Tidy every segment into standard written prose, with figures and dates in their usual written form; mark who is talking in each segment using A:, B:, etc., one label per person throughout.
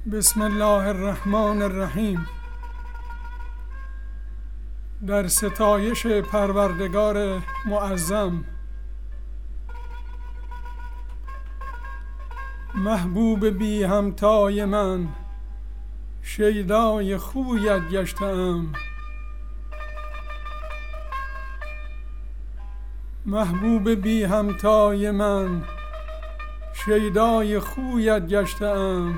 A: بسم الله الرحمن الرحیم. در ستایش پروردگار معظم. محبوب بی همتای من، شیدای خویت گشتم. محبوب بی همتای من، شیدای خویت گشتم.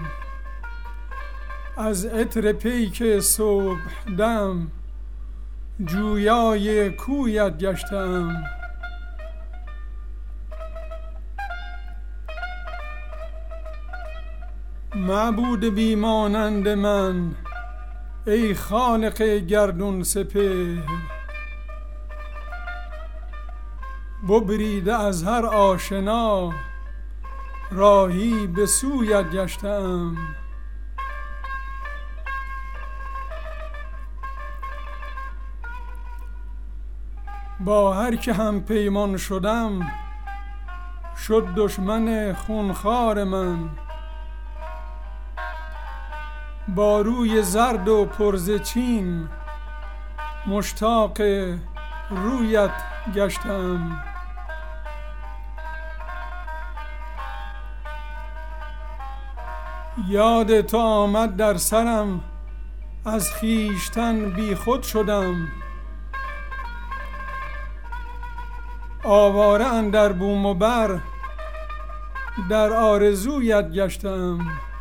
A: از عطر پیک صبح دم، جویای کویت گشتم. معبود بی مانند من، ای خالق گردون سپهر. ببریده از هر آشنا، راهی به سویت گشتم. با هر که هم پیمان شدم، شد دشمن خونخوار من. با روی زرد و پرز چین، مشتاق رویت گشتم. یاد تو آمد در سرم، از خویشتن بی خود شدم. آواره اندر بوم و بر، در آرزویت گشتم.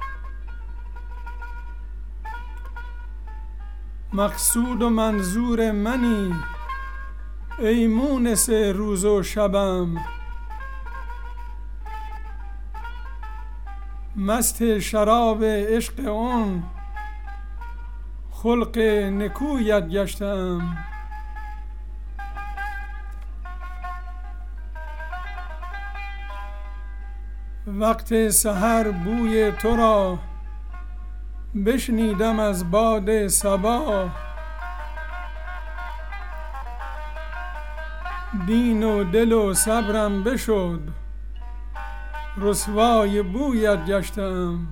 A: مقصود و منظور منی، ای مونس روز و شبم. مست شراب عشق اون، خلق نکویت گشتم. وقت سحر بوی تو را، بشنیدم از باد صبا. دین و دل و صبرم بشد، رسوای بویت گشتم.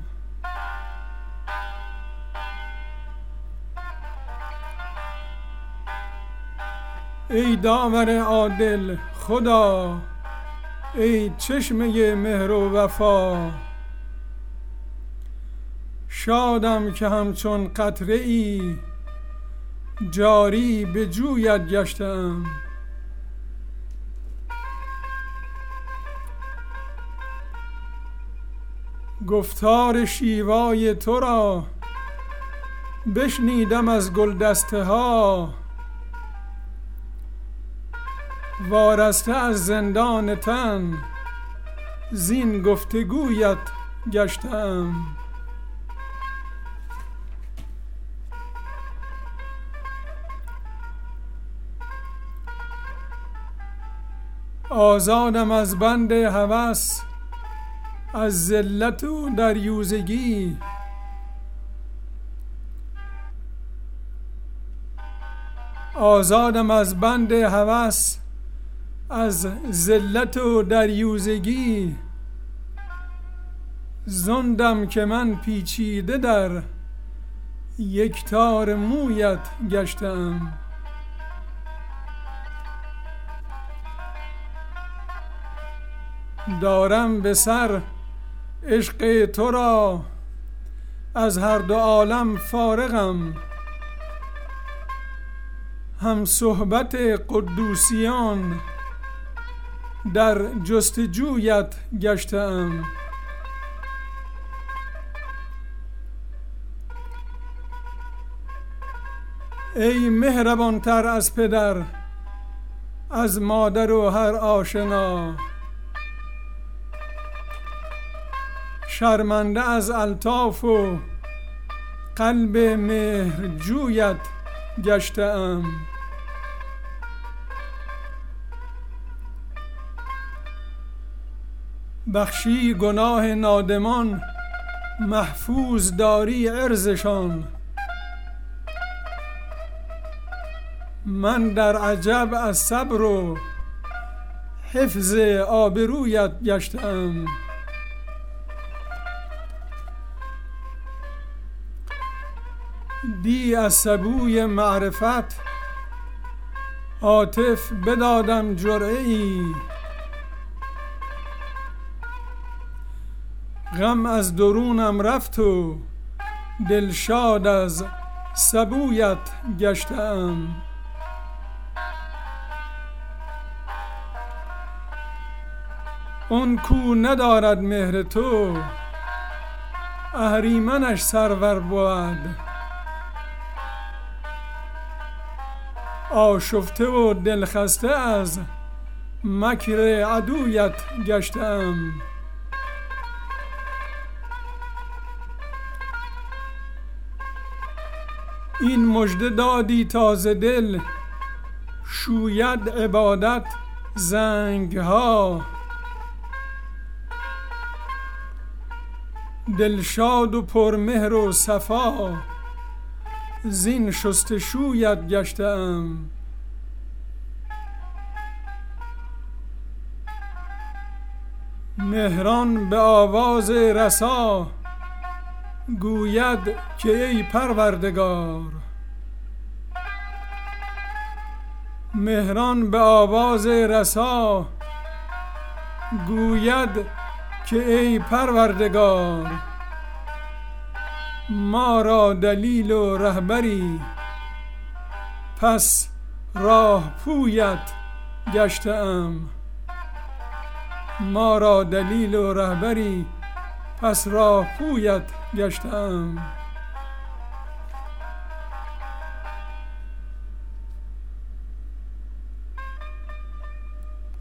A: ای داور عادل خدا، ای چشمه مهر و وفا. شادم که همچون قطره ای، جاری به جویت گشتم. گفتار شیوای تو را، بشنیدم از گلدسته ها. وارسته از زندان تن، زین گفتگویت گشتم. آزادم از بند هوس، از ذلت و دریوزگی. آزادم از بند هوس، از ذلت و دریوزگی. زندم که من پیچیده در، یک تار مویت گشتم. دارم به سر عشق تو را، از هر دو عالم فارغم. هم صحبت قدوسیان، در جستجویت گشتم. ای مهربانتر از پدر، از مادر و هر آشنا. شرمنده از الطاف و قلب مهرجویت گشتم. بخشی گناه نادمان، محفوظ داری عرضشان. من در عجب از صبر و حفظ آبرویت گشتم. دی از سبوی معرفت هاتف بدادم جرعه ای، غم از درونم رفت و دلشاد از سبویت گشتم. اون کو ندارد مهر تو اهریمنش سرور بود، آشفته و دلخسته از مکر عدویت گشتم. این مژده دادی تازه دل شوید عبادت زنگها، دلشاد و پرمهر و صفا زین شستشویت گشتم. مهران به آواز رسا گوید که ای پروردگار، مهران به آواز رسا گوید که ای پروردگار، ما را دلیل و رهبری پس راه پویت گشتم. ما را دلیل و رهبری پس راه پویت گشتم.